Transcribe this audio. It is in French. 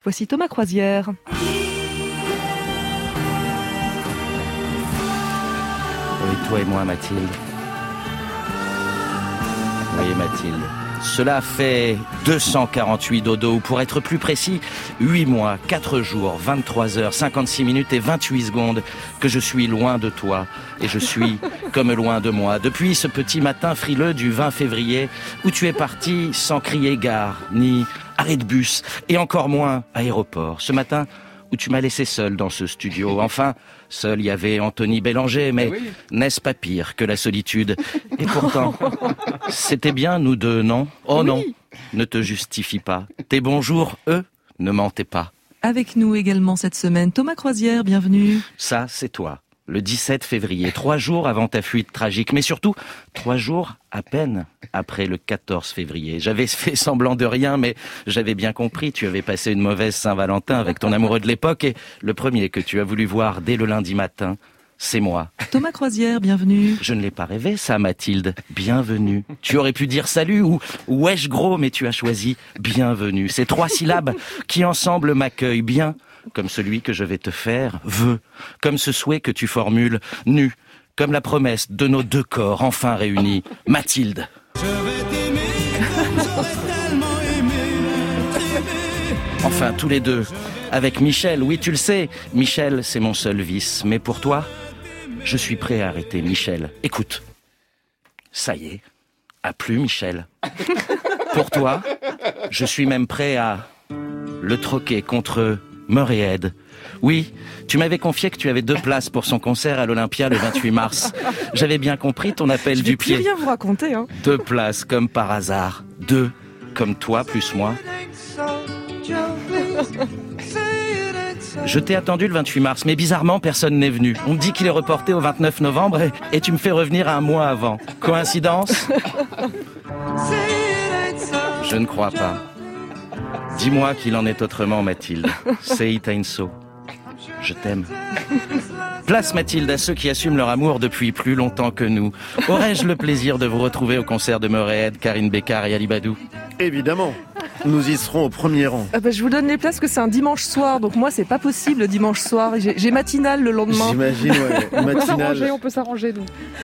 Voici Thomas Croisière. Oui, toi et moi, Mathilde. Oui, Mathilde. Cela fait 248 dodo, ou pour être plus précis, 8 mois, 4 jours, 23 heures, 56 minutes et 28 secondes que je suis loin de toi. Et je suis comme loin de moi. Depuis ce petit matin frileux du 20 février, où tu es parti sans crier gare, ni arrêt de bus, et encore moins aéroport. Ce matin où tu m'as laissé seul dans ce studio. Enfin, seul, il y avait Anthony Bélanger, mais oui. N'est-ce pas pire que la solitude? Et pourtant, c'était bien nous deux, non? Oh oui. Non, ne te justifie pas. Tes bonjours, eux, ne mentaient pas. Avec nous également cette semaine, Thomas Croisière, bienvenue. Ça, c'est toi. Le 17 février, 3 jours avant ta fuite tragique, mais surtout 3 jours à peine après le 14 février. J'avais fait semblant de rien, mais j'avais bien compris, tu avais passé une mauvaise Saint-Valentin avec ton amoureux de l'époque, et le premier que tu as voulu voir dès le lundi matin, c'est moi. Thomas Croisière, bienvenue. Je ne l'ai pas rêvé, ça, Mathilde. Bienvenue. Tu aurais pu dire salut ou wesh gros, mais tu as choisi bienvenue. Ces 3 syllabes qui ensemble m'accueillent bien, comme celui que je vais te faire, vœu, comme ce souhait que tu formules, nu, comme la promesse de nos 2 corps enfin réunis. Mathilde. Je vais t'aimer comme j'aurais tellement aimé. Enfin, tous les deux, avec Michel, oui, tu le sais, Michel, c'est mon seul vice. Mais pour toi, je suis prêt à arrêter, Michel. Écoute, ça y est, à plus, Michel. Pour toi, je suis même prêt à le troquer contre Morehead. Oui, tu m'avais confié que tu avais 2 places pour son concert à l'Olympia le 28 mars. J'avais bien compris ton appel du pied. Je vais plus rien vous raconter. 2 places comme par hasard. 2, comme toi plus moi. Je t'ai attendu le 28 mars, mais bizarrement, personne n'est venu. On me dit qu'il est reporté au 29 novembre et tu me fais revenir 1 mois avant. Coïncidence? Je ne crois pas. Dis-moi qu'il en est autrement, Mathilde. Say it ain't so. Je t'aime. Place, Mathilde, à ceux qui assument leur amour depuis plus longtemps que nous. Aurais-je le plaisir de vous retrouver au concert de Morehead, Karine Bécard et Ali Badou? Évidemment. Nous y serons au premier rang. Je vous donne les places que c'est un dimanche soir, donc moi c'est pas possible le dimanche soir. J'ai matinale le lendemain. J'imagine, ouais. Matinale. On peut s'arranger donc.